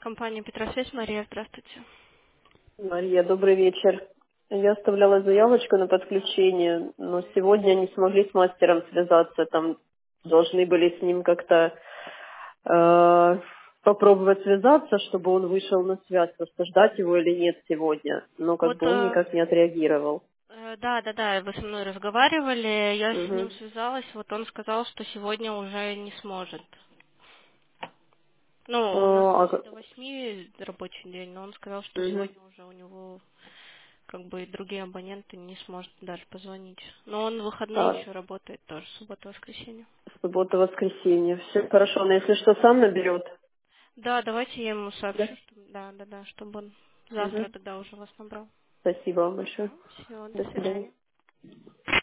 Компания Петросвязь, Мария, здравствуйте. Мария, добрый вечер. Я оставляла заявочку на подключение, но сегодня не смогли с мастером связаться. Там должны были с ним как-то попробовать связаться, чтобы он вышел на связь, просто ждать его или нет сегодня. Но как Вот, бы он никак не отреагировал. да, вы со мной разговаривали, я с ним Угу. связалась, вот он сказал, что сегодня уже не сможет. Ну, у нас А, до 8 рабочий день, но он сказал, что мгм. сегодня уже у него как бы другие абоненты не сможет даже позвонить. Но он в выходные А, еще работает тоже, суббота, воскресенье. суббота, воскресенье. Все хорошо, но если что, сам наберет. Да, давайте я ему Да? сообщу, что, да, чтобы он завтра Угу. тогда уже вас набрал. Спасибо вам большое. Все, до До свидания. свидания.